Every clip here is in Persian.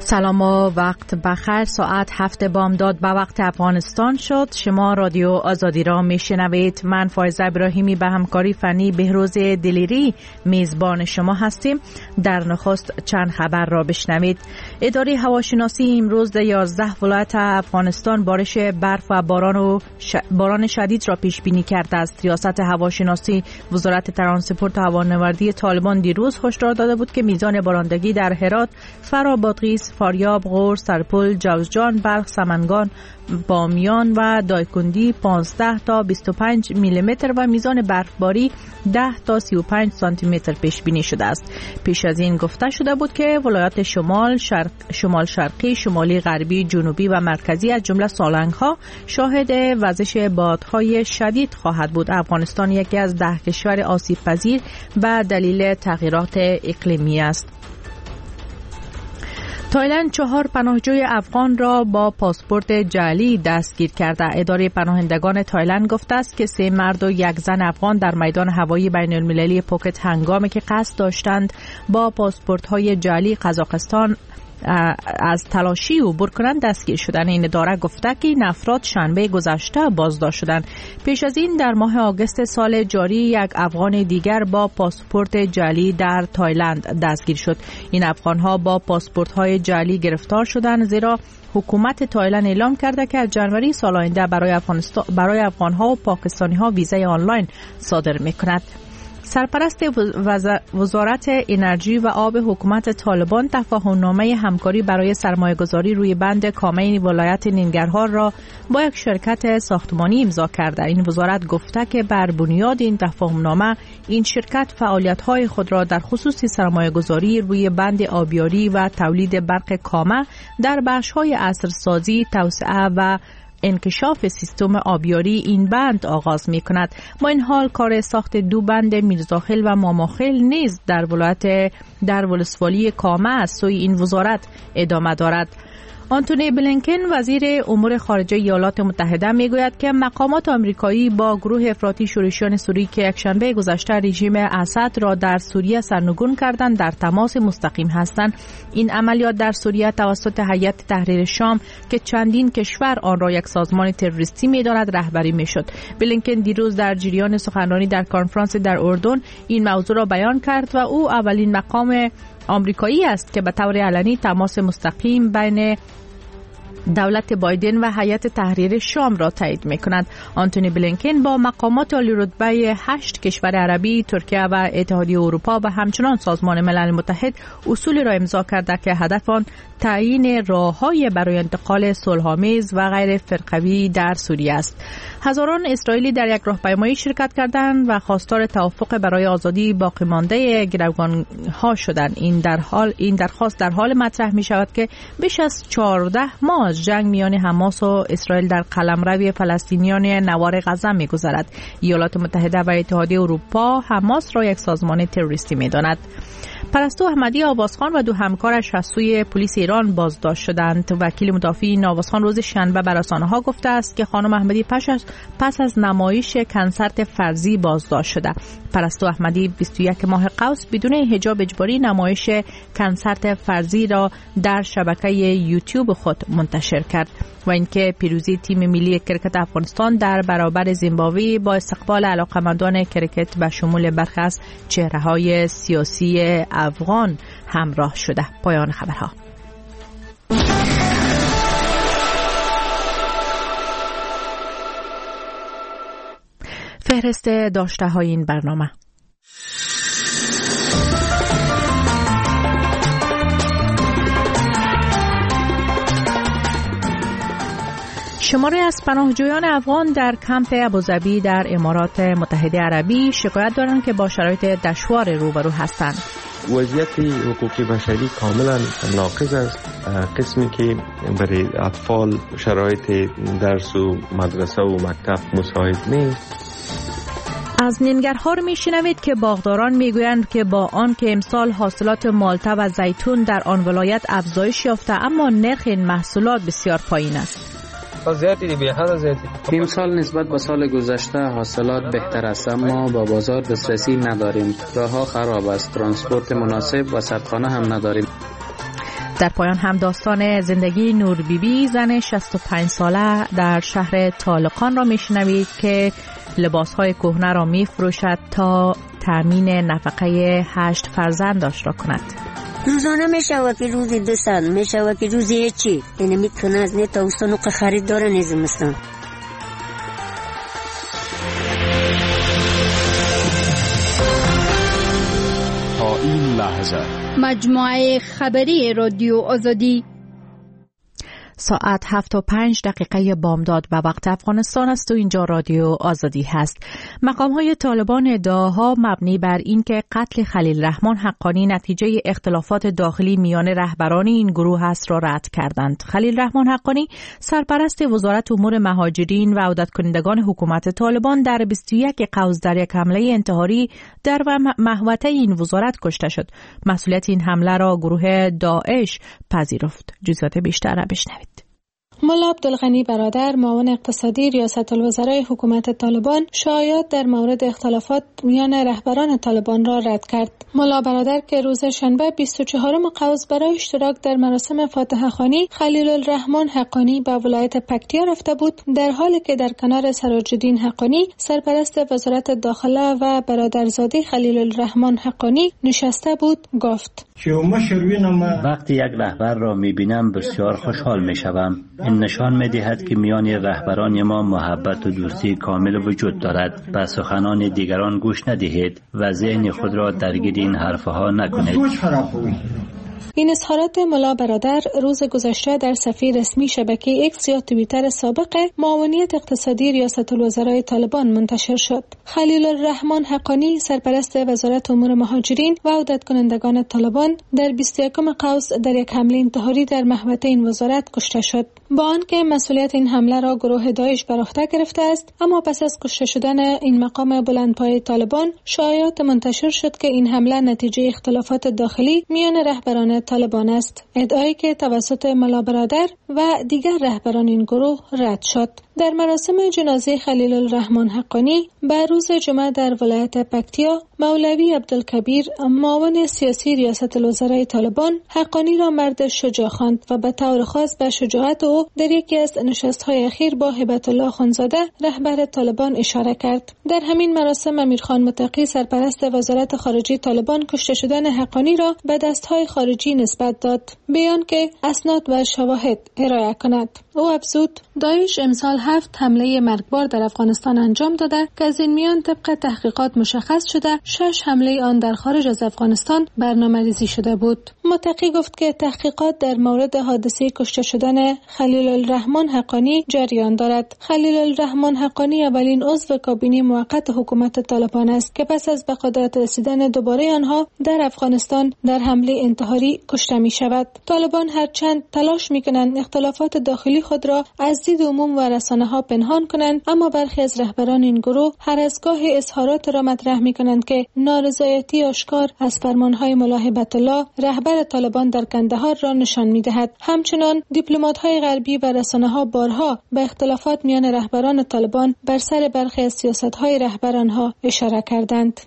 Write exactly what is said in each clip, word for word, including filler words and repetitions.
سلام و وقت بخیر. ساعت هفت بامداد به وقت افغانستان شد. شما رادیو آزادی را میشنوید. من فایزه ابراهیمی به همکاری فنی بهروز دلیری میزبان شما هستیم. در نخست چند خبر را بشنوید. اداره هواشناسی امروز در یازده ولایت افغانستان بارش برف و باران و ش... باران شدید را پیش بینی کرده است. ریاست هواشناسی وزارت ترانسپورت و هوانوردی طالبان دیروز هشدار داده بود که میزان بارندگی در هرات، فرا، بادغیس، فاریاب، غور، سرپل، جوزجان، بلخ، سمنگان، بامیان و دایکندی پانزده تا بیست و پنج میلی متر و میزان برفباری ده تا سی و پنج سانتی متر پیش بینی شده است. پیش از این گفته شده بود که ولایات شمال، شرق، شمال شرقی، شمالی غربی، جنوبی و مرکزی از جمله سالنگ ها شاهد وزش بادهای شدید خواهد بود. افغانستان یکی از ده کشور آسیب پذیر به دلیل تغییرات اقلیمی است. تایلند چهار پناهجوی افغان را با پاسپورت جعلی دستگیر کرده. اداره پناهندگان تایلند گفته است که سه مرد و یک زن افغان در میدان هوایی بین المللی پوکت هنگامی که قصد داشتند با پاسپورت‌های جعلی قزاقستان از تلاشی عبور کنند دستگیر شدند. این اداره گفته که این افراد شنبه گذشته بازداشت شدند. پیش از این در ماه آگوست سال جاری یک افغان دیگر با پاسپورت جعلی در تایلند دستگیر شد. این افغان‌ها با پاسپورت‌های جعلی گرفتار شدند زیرا حکومت تایلند اعلام کرده که از جنوری سال آینده برای افغانستان برای افغان‌ها و پاکستانی‌ها ویزای آنلاین صادر می‌کند. سرپرست وزارت انرژی و آب حکومت طالبان تفاهم‌نامه همکاری برای سرمایه‌گذاری روی بند کامین ولایت ننگرهار را با یک شرکت ساختمانی امضا کرده. این وزارت گفته که بر بنیاد این تفاهم‌نامه این شرکت فعالیت‌های خود را در خصوص سرمایه‌گذاری روی بند آبیاری و تولید برق کامه در بخش‌های عصرسازی، توسعه و انکشاف سیستم آبیاری این بند آغاز می کند. با این حال کار ساخت دو بند میرزاخیل و ماماخیل نیز در ولایت در ولسوالی کامه از سوی این وزارت ادامه دارد. آنتونی بلینکن وزیر امور خارجه ایالات متحده میگوید که مقامات آمریکایی با گروه افراطی شورشیان سوری که یکشنبه گذشته رژیم اسد را در سوریه سرنگون کردند در تماس مستقیم هستند. این عملیات در سوریه توسط هیئت تحریر شام که چندین کشور آن را یک سازمان تروریستی می‌داند رهبری می‌شد. بلینکن دیروز در جریان سخنرانی در کنفرانس در اردن این موضوع را بیان کرد و او اولین مقام آمریکایی است که به طور علنی تماس مستقیم بین دولت بایدن و هیئت تحریر شام را تایید می‌کند. آنتونی بلینکن با مقامات عالی‌رتبه هشت کشور عربی، ترکیه و اتحادیه اروپا و همچنان سازمان ملل متحد اصولی را امضا کرده که هدف آن تعیین راه‌های برای انتقال صلح‌آمیز و غیر فرقوی در سوریه است. هزاران اسرائیلی در یک راهپیمایی شرکت کردند و خواستار توافق برای آزادی باقی مانده گروگان‌ها شدند. این در حال این درخواست در حال مطرح می‌شود که بیش از چهارده ماه از جنگ میان حماس و اسرائیل در قلمرو فلسطینیان نوار غزه می‌گذرد. ایالات متحده و اتحادیه اروپا حماس را یک سازمان تروریستی می‌داند. پرستو احمدی آوازخان و دو همکارش از سوی پلیس ایران بازداشت شدند. وکیل مدافع آوازخان روز شنبه بر رسانه‌ها گفته است که خانم احمدی پس از پس از نمایش کنسرت فرضی بازداشت شده. پرستو احمدی بیست و یک ماه قوس بدون حجاب اجباری نمایش کنسرت فرضی را در شبکه یوتیوب خود منتشر کرد و اینکه پیروزی تیم ملی کرکت افغانستان در برابر زیمبابوه با استقبال علاقه‌مندان کرکت و شمول برخی از چهره‌های سیاسی افغان همراه شده. پایان خبرها. فهرست داشته های این برنامه. شماری از پناهجویان افغان در کمپ ابوظبی در امارات متحده عربی شکایت دارند که با شرایط دشوار روبرو هستند. وضعیت حقوقی بشری کاملا ناقص است. قسمی که برای اطفال شرایط درس و مدرسه و مکتب مساعد نیست. از ننگرهار میشنوید که باغداران میگویند که با آن که امسال حاصلات مالته و زیتون در آن ولایت افزایش یافته اما نرخ این محصولات بسیار پایین است. امسال نسبت به سال گذشته حاصلات بهتر است اما با بازار دسترسی نداریم. راه‌ها خراب است، ترانسپورت مناسب و سردخانه هم نداریم. در پایان هم داستان زندگی نور بیبی زن شصت و پنج ساله در شهر طالقان را میشنوید که لباسهای کهنه را میفروشد تا تامین نفقه هشت فرزندش را کند. روزانه میشود که روزی دو ساعت میشود که روزی هیچی، یعنی میتونه از نه تا اوستانو که خرید داره نیزمستان. تا این لحظه مجموعه خبری رادیو آزادی ساعت هفت و پنج دقیقه بامداد به وقت افغانستان است و اینجا رادیو آزادی هست. مقام های طالبان ادعاها مبنی بر این که قتل خلیل رحمان حقانی نتیجه اختلافات داخلی میان رهبران این گروه است را رد کردند. خلیل رحمان حقانی سرپرست وزارت امور مهاجرین و عودت کنندگان حکومت طالبان در بیست و یک قوس در یک حمله انتحاری در محوطه این وزارت کشته شد. مسئولیت این حمله را گروه داعش پذیرفت. جزئیات بیشتر را بشنوید. ملا عبدالغنی برادر معاون اقتصادی ریاست الوزرای حکومت طالبان شایعات در مورد اختلافات میان رهبران طالبان را رد کرد. ملا برادر که روز شنبه بیست و چهارم قوس برای اشتراک در مراسم فاتحه خوانی خلیل الرحمن حقانی به ولایت پکتیا رفته بود، در حالی که در کنار سراج الدین حقانی سرپرست وزارت داخله و برادرزاده خلیل الرحمن حقانی نشسته بود، گفت: وقتی یک رهبر را می‌بینم بسیار خوشحال می‌شوم. این نشان می‌دهد که میان رهبران ما محبت و دوستی کامل وجود دارد. به سخنان دیگران گوش ندهید و ذهن خود را درگیر این حرفها نکنید. این اظهارات ملا برادر روز گذشته در صفحه رسمی شبکه ایکس یا توییتر سابق معاونیت اقتصادی ریاست الوزرای طالبان منتشر شد. خلیل الرحمن حقانی سرپرست وزارت امور مهاجرین و عودت کنندگان طالبان در بیست و یکم قوس در یک حمله انتحاری در محوطه این وزارت کشته شد. با آنکه مسئولیت این حمله را گروه داعش بر عهده گرفته است، اما پس از کشته شدن این مقام بلندپایه طالبان شایعات منتشر شد که این حمله نتیجه اختلافات داخلی میان رهبران طالبان است، ادعایی که توسط ملا برادر و دیگر رهبران این گروه رد شد. در مراسم جنازه خلیل الرحمن حقانی به روز جمعه در ولایت پکتیا، مولوی عبدالکبیر معاون سیاسی ریاست الوزرای طالبان حقانی را مرد شجاع خواند و به طور خاص به شجاعت او در یکی از نشست‌های اخیر با هبت الله خانزاده رهبر طالبان اشاره کرد. در همین مراسم امیرخان متقی سرپرست وزارت خارجه طالبان کشته شدن حقانی را به دست‌های خارجی نسبت داد، بیان که اسناد و شواهد ارائه کند. او افزود: داعش امسال هفت حمله مرگبار در افغانستان انجام داده که از این میان طبق تحقیقات مشخص شده شش حمله آن در خارج از افغانستان برنامه‌ریزی شده بود. متقی گفت که تحقیقات در مورد حادثه کشته شدن خلیل الرحمن حقانی جریان دارد. خلیل الرحمن حقانی اولین عضو کابینه موقت حکومت طالبان است که پس از به قدرت رسیدن دوباره آنها در افغانستان در حمله انتحاری کشته می شود. طالبان هرچند تلاش می کنند اختلافات داخلی خود را از دید عموم و رسانه ها پنهان کنند، اما برخی از رهبران این گروه هر از گاهی اظهارات را مطرح می کنند که نارضایتی آشکار از فرمانهای ملا هبت الله رهبر طالبان در کندهار را نشان می دهد. همچنان دیپلمات‌های غربی و رسانه‌ها بارها به اختلافات میان رهبران طالبان بر سر برخی از سیاست‌های رهبرانها اشاره کردند.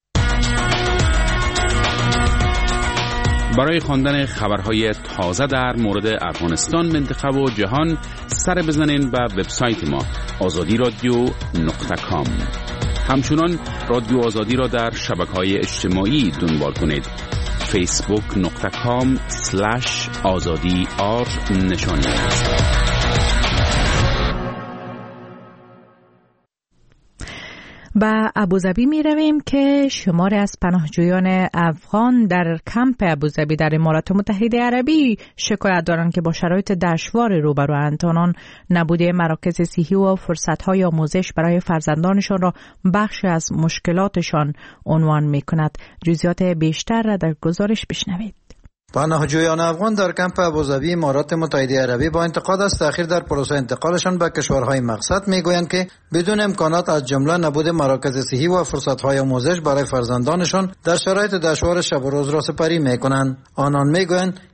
برای خواندن خبرهای تازه در مورد افغانستان، منطقه و جهان سر بزنین به وبسایت ما آزادی رادیو نقطه کام. همچنان رادیو آزادی را در شبکه‌های اجتماعی دنبال کنید. فیسبوک نقطه کام سلش آزادی آر نشانی. به ابوظبی می رویم که شمار از پناهجویان افغان در کمپ ابوظبی در امارات متحده عربی شکایت دارند که با شرایط دشوار روبروند. آنان نبود مراکز صحی و فرصت‌های آموزش برای فرزندانشان را بخش از مشکلاتشان عنوان می کند. جزئیات بیشتر را در گزارش بشنوید. پناهجویان افغان در کمپ ابوظبی امارات متحده عربی با انتقاد از تأخیر در پروسه انتقالشان به کشورهای مقصد میگویند که بدون امکانات از جمله نبود مراکز صحی و فرصت‌های آموزش برای فرزندانشان در شرایط دشوار شب و روز را سپری میکنند. آنان میگویند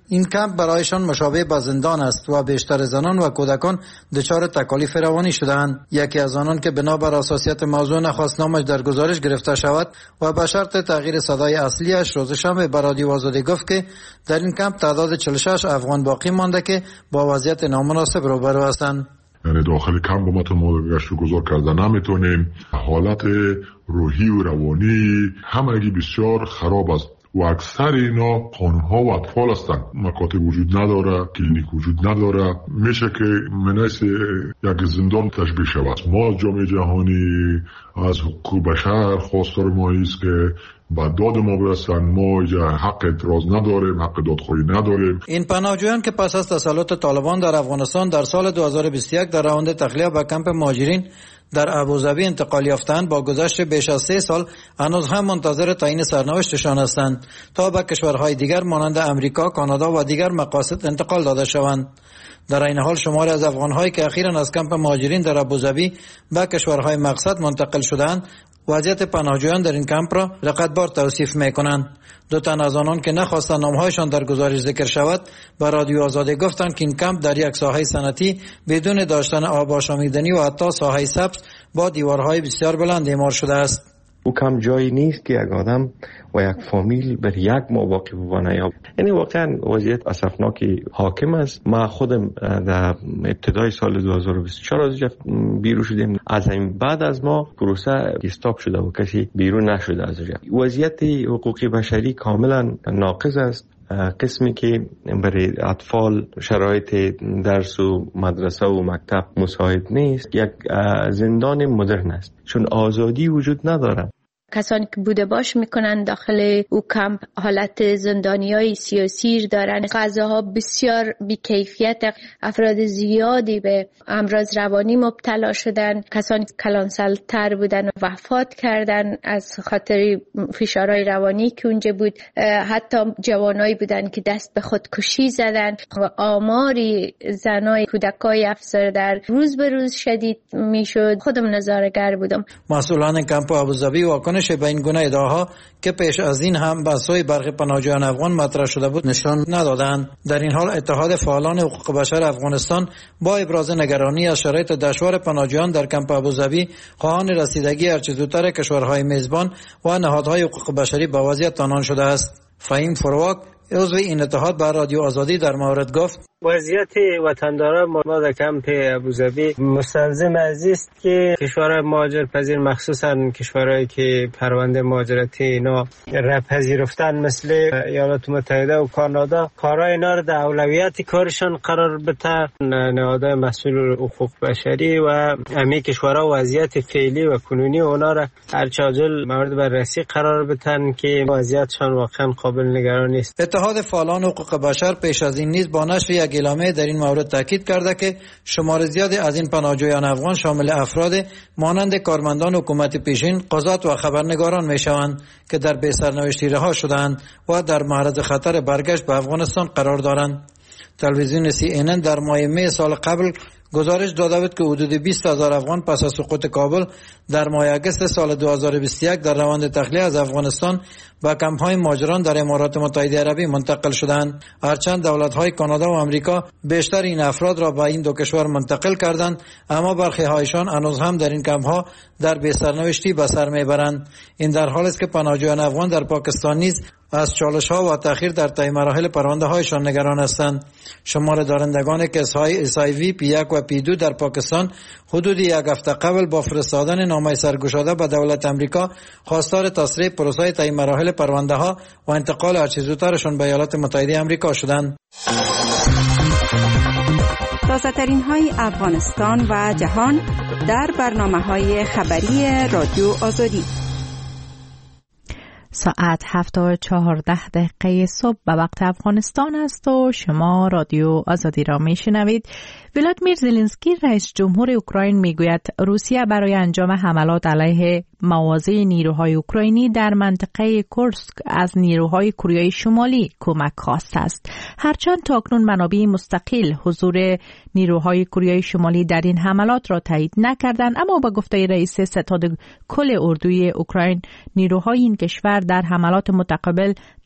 این کمپ برایشان مشابه با زندان است و بیشتر زنان و کودکان دچار تکالیف روانی شده‌اند. یکی از آنان که بنابر اساسیت موضوع نخواست نامش در گزارش گرفته شود و به شرط تغییر صدای اصلیش روز شنبه به رادیو آزادی گفت که در این کمپ تعداد چهل و شش افغان باقی مانده که با وضعیت نامناسب روبرو هستند. یعنی داخل کمپ ما تو گشت و گذار کرده نمیتونیم. حالت روحی و روانی همگی بسیار خراب است و اکثر اینا خانم‌ها و اطفال هستند. مکاتب وجود نداره، کلینیک وجود نداره. میشه که منیس یک زندان تشبیه شود. ما جامعه جهانی از حقوق بشر خواستار ما است که با داد ما برسن. ما حق اعتراض نداریم، حق دادخواهی نداریم. این پناهجویان که پس از تسلط طالبان در افغانستان در سال دو هزار و بیست و یک در راند تخلیه به کمپ مهاجرین در ابوظبی انتقال یافتند، با گذشت بیش از سه سال هنوز هم منتظر تعیین سرنوشتشان هستند تا به کشورهای دیگر مانند امریکا، کانادا و دیگر مقاصد انتقال داده شوند. در این حال شماری از افغان‌هایی که اخیراً از کمپ مهاجرین در ابوظبی به کشورهای مقصد منتقل شدند وضعیت پناهجویان در این کمپ را رقتبار توصیف می‌کنند. دو تن از آنان که نخواستند نام‌هایشان در گزارش ذکر شود به رادیو آزادی گفتند که این کمپ در یک ساحه صنعتی بدون داشتن آب آشامیدنی و حتی ساحه سبز با دیوارهای بسیار بلند اعمار شده است. او کم جایی نیست که یک آدم و یک فامیل بر یک ماه باقی بمانه. یعنی واقعا وضعیت اسفناکی حاکم است. ما خودم در ابتدای سال دو هزار و بیست و چهار از بیرون شدیم. از این بعد از ما پروسه استاپ شده و کسی بیرون نشده از اونجا. وضعیت حقوقی بشری کاملا ناقض است. قسمی که برای اطفال شرایط درس و مدرسه و مکتب مساعد نیست، یک زندان مدرن است، چون آزادی وجود نداره. کسانی که بوده باش میکنن داخل او کمپ حالت زندانیای سیاسی دارن. غذاها بسیار بیکیفیت، افراد زیادی به امراض روانی مبتلا شدن. کسانی کلانسالتر بودن و وفات کردن از خاطر فشارهای روانی که اونجا بود. حتی جوانایی بودن که دست به خودکشی زدن و آماری زنای کودکای افسرده روز به روز شدید میشد. خودم نظاره‌گر بودم. مسئولان کمپ ابوظبی واکنش به این گونه ادعاها که پیش از این هم به سوی برخی پناهجویان افغان مطرح شده بود نشان ندادند. در این حال اتحاد فعالان حقوق بشر افغانستان با ابراز نگرانی از شرایط دشوار پناهجویان در کمپ ابوظبی خواهان رسیدگی هرچه زودتر کشورهای میزبان و نهادهای حقوق بشری به وضعیت آنان شده است. فهیم فروک عضو این اتحاد به رادیو آزادی در مورد گفت: وضعیت وطنداران ما در کمپ ابوظبی مستلزم از است که کشورهای مهاجر پذیر، مخصوصا کشورهایی که پرونده مهاجرتی اینا را پذیرفتن مثل ایالات متحده و کانادا، کارهای اینا را در اولویت کارشان قرار بده. نهادهای مسئول حقوق بشری و همه کشورها وضعیت فعلی و کنونی اونا را هر چه عاجل مورد بررسی قرار بدن که وضعیتشان واقعا قابل نگرانی است. اتحاد فعالان حقوق بشر پیش از این نیز با نشر یک اعلامیه در این مورد تاکید کرده که شمار زیادی از این پناهجویان افغان شامل افراد مانند کارمندان حکومت پیشین، قضات و خبرنگاران میشوند که در بی‌سرنوشتی رها شدند و در معرض خطر برگشت به افغانستان قرار دارند. تلویزیون سی ان ان در ماه می سال قبل گزارش داده بود که حدود بیست هزار افغان پس از سقوط کابل در ماه اگست سال دو هزار و بیست و یک در روند تخلیه از افغانستان به کمپ‌های مهاجران در امارات متحده عربی منتقل شدند. هرچند دولت‌های کانادا و آمریکا بیشتر این افراد را به این دو کشور منتقل کردند، اما برخی هایشان هنوز هم در این کمپ‌ها در بی‌سرنوشتی به سر میبرند. این در حالی است که پناهجویان افغان در پاکستان نیز از چالش‌ها و تأخیر در طی مراحل پرونده‌هایشان نگران هستند. شمار دارندگان کیس‌های اس آی وی پی یک و پی دو در پاکستان حدود یک هفته قبل با فرستادن نامه سرگشاده به دولت آمریکا خواستار تسریع پروسه طی مراحل پرونده‌ها و انتقال هرچه زودترشان به ایالات متحده آمریکا شدند. تازه‌ترین های افغانستان و جهان در برنامه‌های خبری رادیو آزادی. ساعت هفت و چهارده دقیقه صبح به وقت افغانستان است و شما رادیو آزادی را می شنوید. ولادیمیر زلنسکی رئیس جمهور اوکراین می گوید روسیه برای انجام حملات علیه مواضع نیروهای اوکراینی در منطقه کورسک از نیروهای کره شمالی کمک خواسته است. هرچند تاکنون منابع مستقل حضور نیروهای کره شمالی در این حملات را تایید نکردند، اما با گفته رئیس ستاد کل اردوی اوکراین نیروهای این کشور در حملات متقابل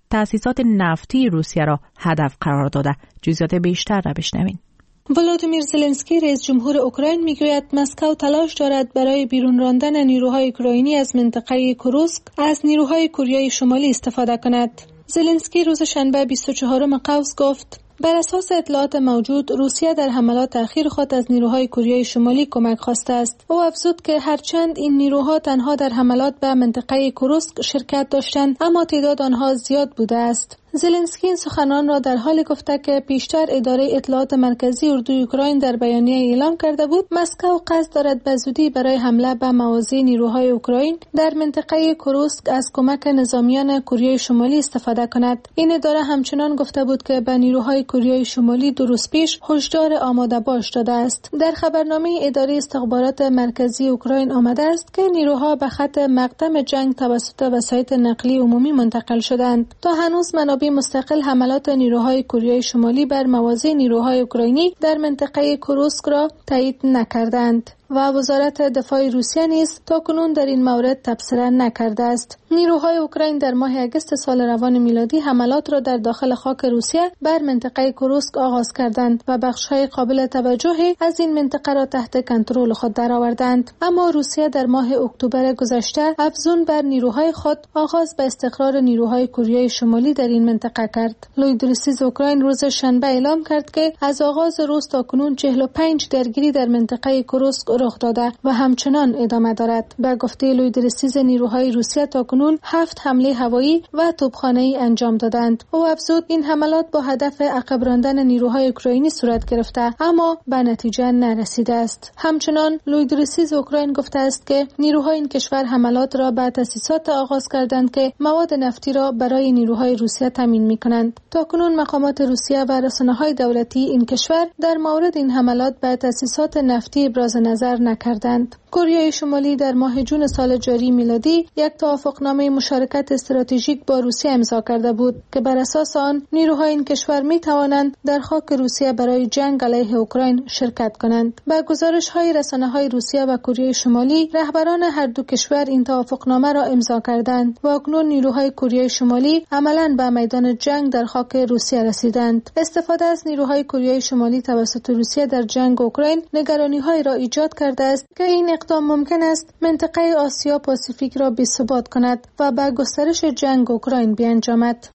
تأسیسات نفتی روسیه را هدف قرار داده. جزئیات بیشتر را بشنوین. ولادیمیر زلنسکی رئیس جمهور اوکراین میگوید مسکو تلاش دارد برای بیرون راندن نیروهای اوکراینی از منطقه کوروسک از نیروهای کره شمالی استفاده کند. زلنسکی روز شنبه بیست و چهارم قوس گفت بر اساس اطلاعات موجود روسیه در حملات اخیر خود از نیروهای کره شمالی کمک خواسته است. او افزود که هرچند این نیروها تنها در حملات به منطقه کوروسک شرکت داشتند اما تعداد آنها زیاد بوده است. زلنسکی این سخنان را در حالی گفته که پیشتر اداره اطلاعات مرکزی اردوی اوکراین در بیانیه اعلام کرده بود مسکو قصد دارد به زودی برای حمله به مواضع نیروهای اوکراین در منطقه کوروسک از کمک نظامیان کره شمالی استفاده کند. این اداره همچنان گفته بود که به نیروهای کره شمالی دو روز پیش هشدار آماده باش داده است. در خبرنامه اداره استخبارات مرکزی اوکراین آمده است که نیروها به خط مقدم جنگ توسط وسایط نقلی عمومی منتقل شدند. تا هنوز منابع مستقل حملات نیروهای کره شمالی بر مواضع نیروهای اوکراینی در منطقه کوروسک را تایید نکردند و وزارت دفاع روسیه نیز تاکنون در این مورد تبصره نکرده است. نیروهای اوکراین در ماه اگست سال روان میلادی حملات را در داخل خاک روسیه بر منطقه کوروسک آغاز کردند و بخش‌های قابل توجهی از این منطقه را تحت کنترل خود درآوردند. اما روسیه در ماه اکتبر گذشته افزون بر نیروهای خود آغاز به استقرار نیروهای کره شمالی در این منطقه کرد. لویدرسیز اوکراین روز شنبه اعلام کرد که از آغاز روز تاکنون چهل و پنج درگیری در منطقه کوروسک رخ داده و همچنان ادامه دارد. به گفته لویدرسیز نیروهای روسیه تاکنون هفت حمله هوایی و توپخانه‌ای انجام دادند. او افزود این حملات با هدف عقب راندن نیروهای اوکراینی صورت گرفته اما به نتیجه نرسیده است. همچنان لویدرسیز اوکراین گفته است که نیروهای این کشور حملات را به تأسیسات آغاز کردند که مواد نفتی را برای نیروهای روسیه تامین می‌کنند. تاکنون مقامات روسیه و رسانه‌های دولتی این کشور در مورد این حملات به تأسیسات نفتی ابراز نظر نکردند. کره شمالی در ماه جون سال جاری میلادی یک توافقنامه مشارکت استراتژیک با روسیه امضا کرده بود که بر اساس آن نیروهای این کشور می توانند در خاک روسیه برای جنگ علیه اوکراین شرکت کنند. با گزارش‌های رسانه‌های روسیه و کره شمالی رهبران هر دو کشور این توافقنامه را امضا کردند و اکنون نیروهای کره شمالی عملاً به میدان جنگ در خاک روسیه رسیدند. استفاده از نیروهای کره شمالی توسط روسیه در جنگ اوکراین نگرانی‌های را ایجاد کرده است که این اقدام ممکن است منطقه آسیا پاسیفیک را بی‌ثبات کند و به گسترش جنگ اوکراین بیانجامد.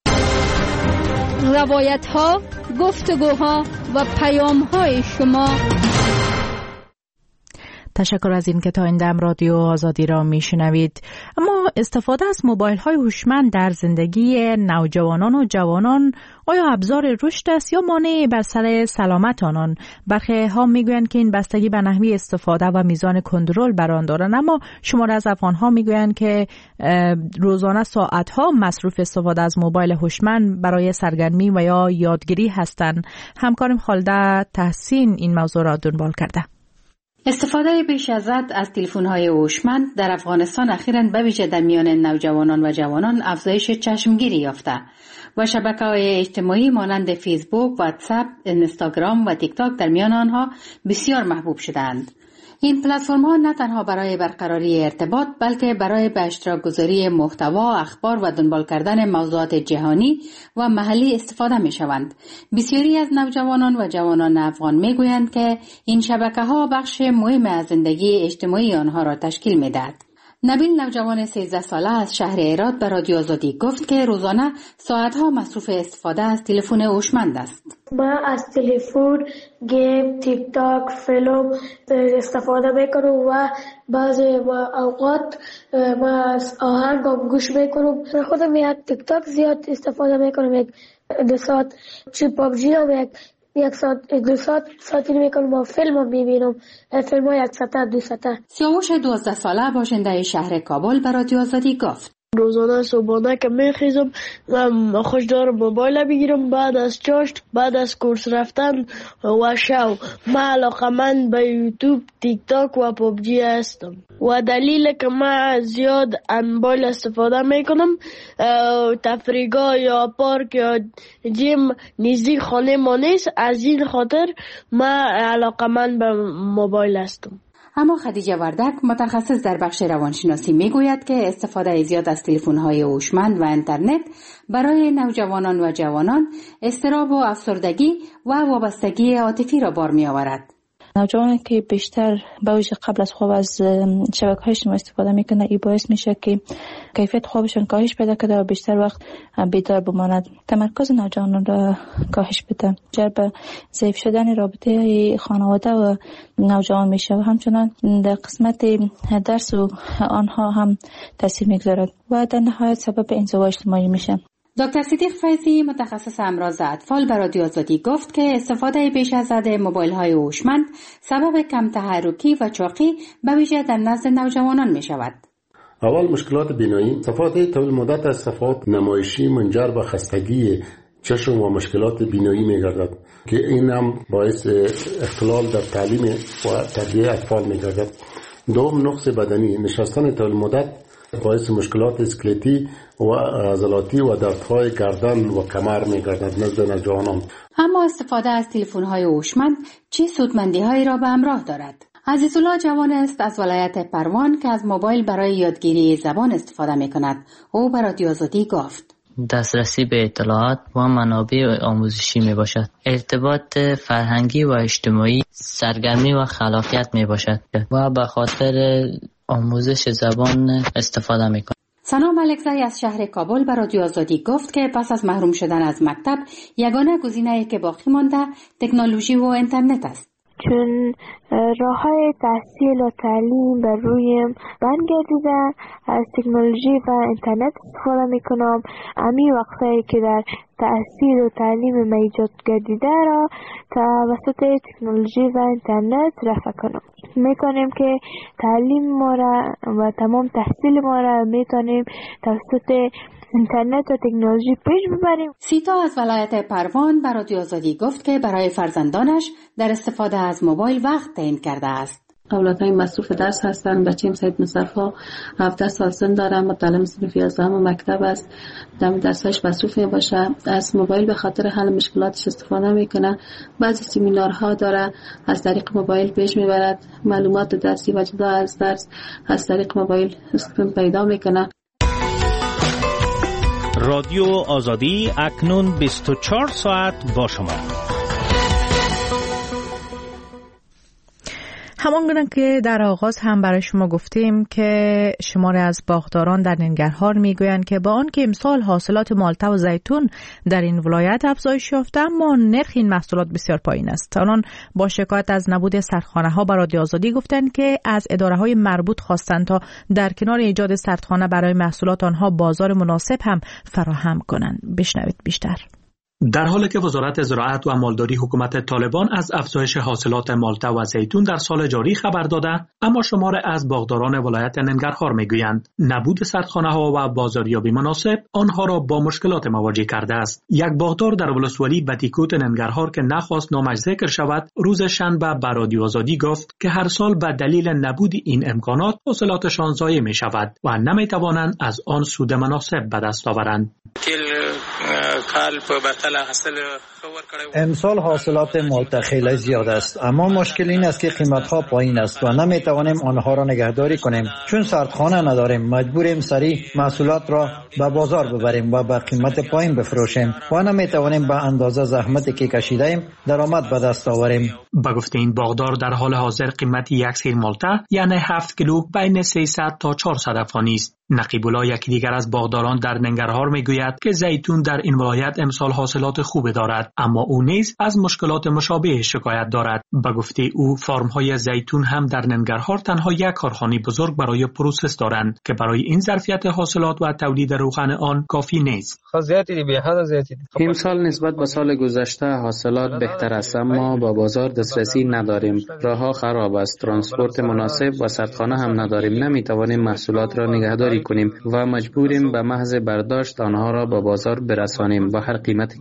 روایت‌ها، گفتگوها و پیام‌های شما. تشکر از این که تا این دم رادیو آزادی را میشنوید. اما استفاده از موبایل های هوشمند در زندگی نوجوانان و جوانان آیا ابزار رشد است یا مانع بر سر سلامت آنان؟ برخی ها میگویند که این بستگی به نحوه استفاده و میزان کنترل بر آن دارند، اما شماره از افغان ها میگویند که روزانه ساعت ها مصروف استفاده از موبایل هوشمند برای سرگرمی و یا یادگیری هستند. همکارم خالده تحسین این موضوع را دنبال کرده. استفاده بیش از حد از تلفن‌های هوشمند در افغانستان اخیراً به ویژه در میان نوجوانان و جوانان افزایش چشمگیری یافته و شبکه‌های اجتماعی مانند فیسبوک، واتساپ، اینستاگرام و تیک تاک در میان آنها بسیار محبوب شدند. این پلتفرم‌ها نه تنها برای برقراری ارتباط بلکه برای به اشتراک گذاری محتوا، اخبار و دنبال کردن موضوعات جهانی و محلی استفاده می‌شوند. بسیاری از نوجوانان و جوانان افغان می‌گویند که این شبکه‌ها بخش مهم از زندگی اجتماعی آنها را تشکیل می‌دهد. نبیل نوجوان سیزده ساله از شهر هرات به رادیو آزادی گفت که روزانه ساعتها مصروف استفاده از تلفن هوشمند است. من از تلفن، گیم، تیک تاک، فیلم استفاده میکنم و بعضی اوقات من از آهنگ هم گوش میکنم. من خودم یک تیک تاک زیاد استفاده میکنم، یک دو ساعت. چی پابجی هم یک یک ساعت دو ساعت ساعتی میکنم و فیلم هم میبینم، فیلم ها یک ساعت دو ساعت. سیاوش دوازده ساله باشنده شهر کابل به رادیو آزادی گفت روزانه صبحانه که میخیزم خوش دارم موبایل بگیرم، بعد از چاشت، بعد از کورس رفتن و شو من علاقمند به یوتیوب، تیک تاک و پابجی هستم و دلیل که من زیاد موبایل استفاده میکنم تفریحگاه یا پارک یا جیم نزدیک خانه ما نیست، از این خاطر من علاقمند به موبایل هستم. اما خدیجه وردک متخصص در بخش روانشناسی میگوید که استفاده زیاد از تلفن‌های هوشمند و اینترنت برای نوجوانان و جوانان اضطراب و افسردگی و وابستگی عاطفی را بار می‌آورد. نوجوانی که بیشتر با وجه قبل از خواب از شبکه‌های اجتماعی استفاده میکنه، این باعث میشه که کیفیت خوابشون کاهش پیدا کنه و بیشتر وقت بیدار بماند. تمرکز نوجوانان را کاهش بده، جلب ضعیف شدن رابطه خانواده و نوجوان میشه و همچنان در قسمت درس و آنها هم تاثیر میگذارد و در نهایت سبب انزوا اجتماعی میشه. دکتر صدیق فیضی متخصص امراض اطفال به رادیو آزادی گفت که استفاده بیش از حد موبایل‌های هوشمند سبب کم تحرکی و چاقی به ویژه در نزد نوجوانان می شود. اول مشکلات بینایی، استفاده طویل مدت از صفحات نمایشی منجر به خستگی چشم و مشکلات بینایی می گردد که این هم باعث اختلال در تعلیم و تربیت اطفال می گردد. دوم نقص بدنی، نشستن طویل مدت باعث مشکلات اسکلتی و عضلاتی و دردهای گردن و کمر می‌گردد نزد نوجوانان. اما استفاده از تلفن‌های هوشمند چه سودمندی‌هایی را به همراه دارد؟ عزیزالله جوان است از ولایت پروان که از موبایل برای یادگیری زبان استفاده می‌کند. او به رادیو آزادی گفت: دسترسی به اطلاعات و منابع آموزشی می باشد. ارتباط فرهنگی و اجتماعی، سرگرمی و خلاقیت می باشد و به خاطر آموزش زبان استفاده می کند. ثنا ملکزی از شهر کابل به رادیو آزادی گفت که پس از محروم شدن از مکتب یگانه گزینه‌ای که باقی مانده تکنولوژی و اینترنت است. چون راه‌های تحصیل و تعلیم بر رویم بند گردیده، از تکنولوژی و اینترنت استفاده میکنم. امی وقتایی که در تحصیل و تعلیم ما ایجاد گردیده را توسط تکنولوژی و اینترنت رفع کنم. میکنیم که تعلیم ما را و تمام تحصیل ما را میتونیم توسط اینترنت و تکنولوژی پیش ببریم. سیتا از ولایت پروان به رادیو آزادی گفت که برای فرزندانش در استفاده از موبایل وقت تعیین کرده است. اولادهای مصروف درس هستند. بچه‌م سید مصطفی هفده سال سن داره، متعلم صنف یازدهم مکتب است. در درسش مصروف میباشه. از موبایل به خاطر حل مشکلاتش استفاده میکنه. بعضی سمینارها داره، از طریق موبایل پیش میبرد. معلومات درسی و جدا از درس از طریق موبایل پیدا میکنه. رادیو آزادی اکنون بیست و چهار ساعت با شما. همانگونه که در آغاز هم برای شما گفتیم که شماری از باغداران در ننگرهار میگویند که با آنکه امسال حاصلات مالته و زیتون در این ولایت افزایش یافته، اما نرخ این محصولات بسیار پایین است. آنان با شکایت از نبود سردخانه‌ها به رادیو آزادی گفتند که از اداره‌های مربوط خواستند تا در کنار ایجاد سردخانه برای محصولات آنها بازار مناسب هم فراهم کنند. بشنوید بیشتر. در حالی که وزارت زراعت و مالداری حکومت طالبان از افزایش حاصلات مالته و زیتون در سال جاری خبر داده، اما شمار از باغداران ولایت ننگرهار میگویند نبود سردخانه‌ها و بازاریابی مناسب آنها را با مشکلات مواجه کرده است. یک باغدار در ولسوالی بتیکوت ننگرهار که نخواست نامش ذکر شود، روز شنبه به رادیو آزادی گفت که هر سال به دلیل نبود این امکانات حاصلاتشان ضایع می شود و نمی توانند از آن سود مناسب به دست آورند. امسال حاصلات مالته خیلی زیاد است، اما مشکل این است که قیمت‌ها پایین است و نمی‌توانیم آنها را نگهداری کنیم. چون سردخانه نداریم، مجبوریم سریع محصولات را به بازار ببریم و به قیمت پایین بفروشیم و نمی‌توانیم به اندازه زحمتی که کشیدیم درآمد به دست آوریم. به گفته این باغدار در حال حاضر قیمت یک سیر مالته یعنی هفت کیلو بین سیصد تا چهارصد افغانی است. نقیب الله یکی دیگر از باغداران در ننگرهار میگوید که زیتون در این ولایت امسال حاصلات خوبی دارد، اما او نیز از مشکلات مشابه شکایت دارد. به گفته او فارم‌های زیتون هم در ننگرهار تنها یک کارخانه بزرگ برای پروسس دارند که برای این ظرفیت حاصلات و تولید روغن آن کافی نیست. امسال نسبت به سال گذشته حاصلات بهتر است، اما با بازار دسترسی نداریم. راه‌ها خراب است، ترانسپورت مناسب و سردخانه هم نداریم. نمی‌توانیم محصولات را نگهداری کنیم و مجبوریم به محض برداشت آنها را با بازار برسانیم با هر قیمتی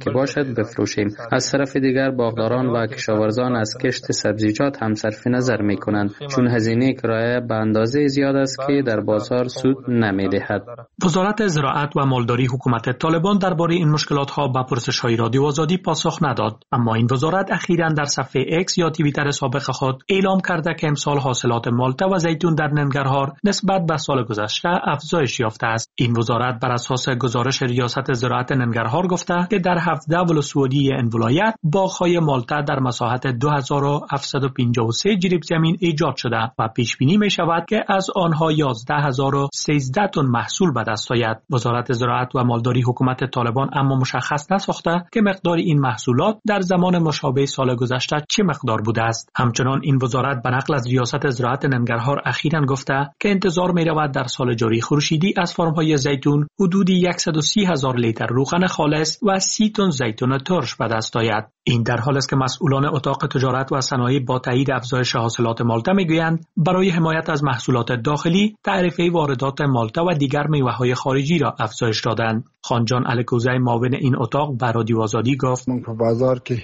که باشد بفروشیم. از طرف دیگر باغداران و کشاورزان از کشت سبزیجات هم صرف نظر می کنند، چون هزینه کرایه به اندازه زیاد است که در بازار سود نمی دهد. وزارت زراعت و مالداری حکومت طالبان درباره این مشکلات ها به پرسش‌های رادیو آزادی پاسخ نداد، اما این وزارت اخیراً در صفحه ایکس یا توییتر سابق خود اعلام کرده که امسال حاصلات مالته و زیتون در ننگرهار نسبت به سال گذشته افزایش یافته است. این وزارت بر اساس گزارش ریاست زراعت ننگرهار گفته که در هفده ولسوالی این ولایت باغ‌های مالته در مساحت دو هزار و هفتصد و پنجاه و سه جریب زمین ایجاد شده و پیش بینی می شود که از آنها یازده هزار و سیزده تن محصول به دست آید. وزارت زراعت و مالداری حکومت طالبان اما مشخص نساخته که مقدار این محصولات در زمان مشابه سال گذشته چه مقدار بوده است. همچنان این وزارت به نقل از ریاست زراعت ننگرهار اخیراً گفته که انتظار می رود در سال جاری خورشیدی از فرم‌های زیتون حدودی صد و سی هزار لیتر روغن خالص و سی تن زیتون ترش به دست آید. این در حالی است که مسئولان اتاق تجارت و صنایع با تایید افزایش حاصلات مالته میگویند برای حمایت از محصولات داخلی تعرفه واردات مالته و دیگر میوه‌های خارجی را افزایش دادند. خانجان الکوزی معاون این اتاق به رادیو آزادی گفت بازار که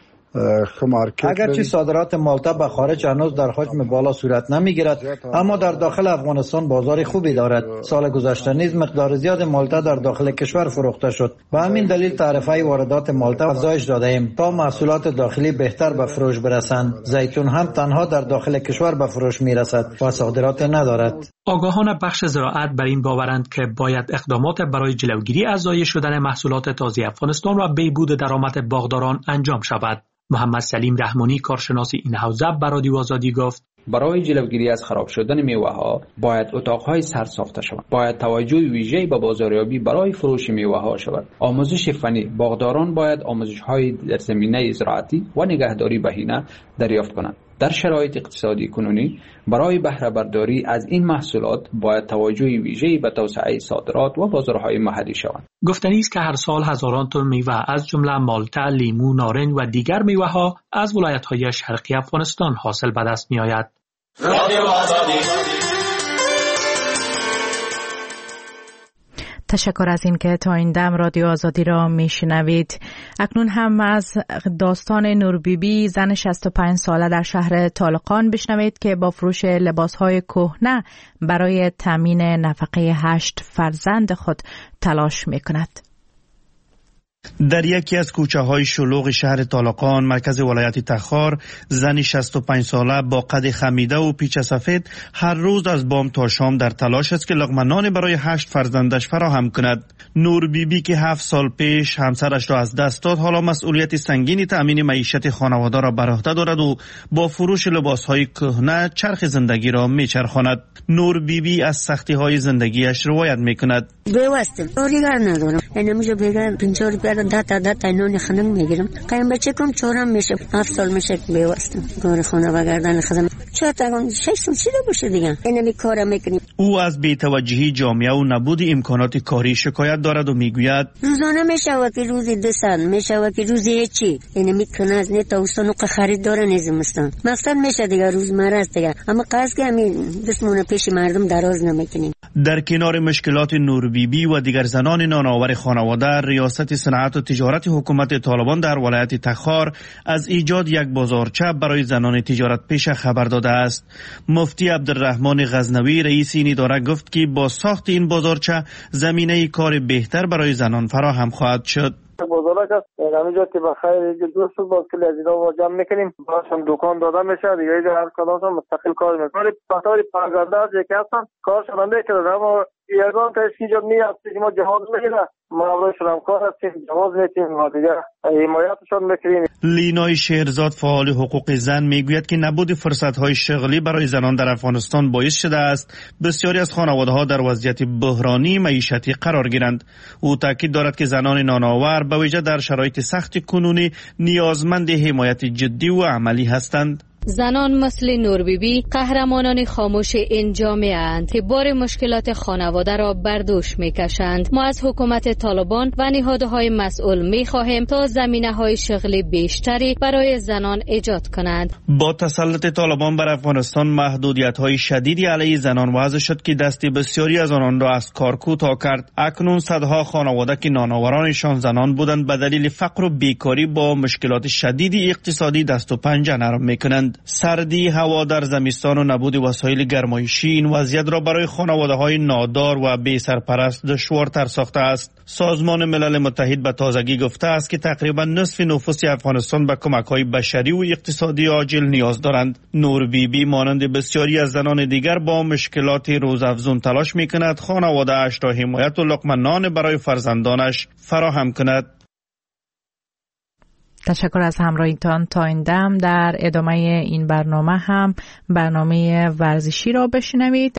اگرچه صادرات مالته به خارج هنوز در حجم بالا صورت نمیگیرد، اما در داخل افغانستان بازار خوبی دارد. سال گذشته نیز مقدار زیاد مالته در داخل کشور فروخته شد. به همین دلیل تعرفه واردات مالته افزایش داده ایم تا محصولات داخلی بهتر به فروش برسند. زیتون هم تنها در داخل کشور به فروش میرسد و صادرات ندارد. آگاهان بخش زراعت بر این باورند که باید اقدامات برای جلوگیری از ضایع شدن محصولات تازه افغانستان و بهبود درآمد باغداران انجام شود. محمد سلیم رحمانی کارشناس این حوزه به رادیو آزادی گفت برای جلوگیری از خراب شدن میوه ها باید اتاقهای سرد ساخته شود. باید توجه ویژه‌ای به بازاریابی برای فروش میوه ها شود. آموزش فنی، باغداران باید آموزش های در زمینه زراعتی و نگهداری بهینه دریافت کنند. در شرایط اقتصادی کنونی برای بهره برداری از این محصولات باید توجه ویژه‌ای به توسعه صادرات و بازارهای محلی شود. گفتنی است که هر سال هزاران تن میوه از جمله مالته، لیمو، نارنج و دیگر میوه ها از ولایت‌های شرقی افغانستان حاصل به دست می‌آید. تشکر از این که تا این دم رادیو آزادی را میشنوید. اکنون هم از داستان نور بیبی زن شصت و پنج ساله در شهر طالقان بشنوید که با فروش لباسهای کهنه برای تامین نفقه هشت فرزند خود تلاش میکند. در یکی از کوچه های شلوغ شهر طالقان مرکز ولایت تخار زنی شصت و پنج ساله با قد خمیده و پیچ سفید هر روز از بام تا شام در تلاش است که لقمه نان برای هشت فرزندش فراهم کند. نور بیبی که هفت سال پیش همسرش را از دست داد حالا مسئولیت سنگین تأمین معیشت خانواده را بر عهده دارد و با فروش لباس های کهنه چرخ زندگی را میچرخاند. نور بیبی از سختی های زندگیش روایت میکند. بیوستم اوریگر ندارم، اینمیشو بگم پنجاه روپیه رو ده تا ده تا نان خنک میگیرم. قایم بچه کم چهارم میشه، هفت سال میشه بیوستم کار خانه و گردن خودم. چهار تا شش چیزی باشه دیگه اینمی کارا میکنیم. او از بی‌توجهی جامعه و نبود امکانات کاری شکایت دارد و میگوید روزانه میشود که روزی دو ساعت میشود که روزی چی اینمی کنه از نه تا وسنو خرید داره نزمستان مقصد میشه دیگه روزمره است دیگه، اما قصد که همین دستمون پیش مردم دراز نمیکنیم. در کنار مشکلات نور بیبی و دیگر زنان نانآور خانواده، ریاست صنعت و تجارت حکومت طالبان در ولایت تخار از ایجاد یک بازارچه برای زنان تجارت پیش خبر داده است. مفتی عبدالرحمن غزنوی رئیس این اداره گفت که با ساخت این بازارچه زمینه کار بهتر برای زنان فراهم خواهد شد. بزرگ است همینجا که بخیر یه دوست باز کلی از اینا رو جمع میکنیم، باز هم دکان داده میشه دیگه، اینجا هر کدام هم مستقل کار میکنه. ولی پاتوری پرگرده از یکی هستن کار شدن میکنه، اما یگان تا اسکی جا میاد که ما جهاز میگیره ما برای شدم کار هستیم جهاز میتیم و دیگه حمایتشون میکنیم. لینای شهرزاد فعال حقوق زن میگوید که نبود فرصت‌های شغلی برای زنان در افغانستان باعث شده است بسیاری از خانواده‌ها در وضعیت بحرانی معیشتی قرار گیرند. او تاکید دارد که زنان نانآور به ویژه در شرایط سخت کنونی نیازمند حمایت جدی و عملی هستند. زنان مثل نور بیبی قهرمانان خاموش این جامعه اند که بار مشکلات خانواده را بر دوش میکشند. ما از حکومت طالبان و نهادهای مسئول میخواهیم تا زمینه‌های شغلی بیشتری برای زنان ایجاد کنند. با تسلط طالبان بر افغانستان محدودیت‌های شدیدی علیه زنان وضع شد که دست بسیاری از آنان را از کار کوتاه کرد. اکنون صدها خانواده که نانآورانشان زنان بودند به دلیل فقر و بیکاری با مشکلات شدیدی اقتصادی دست و پنجه نرم میکنند. سردی هوا در زمستان و نبود وسایل گرمایشی این وضعیت را برای خانواده‌های نادار و بی سرپرست دشوارتر ساخته است. سازمان ملل متحد به تازگی گفته است که تقریبا نصف نفوس افغانستان به کمک‌های بشری و اقتصادی عاجل نیاز دارند. نور بیبی مانند بسیاری از زنان دیگر با مشکلات روزافزون تلاش می‌کند خانواده اش را حمایت و لقمه نان برای فرزندانش فراهم کند. تشکر از همراهیتان تا این دم. در ادامه این برنامه هم برنامه ورزشی را بشنوید.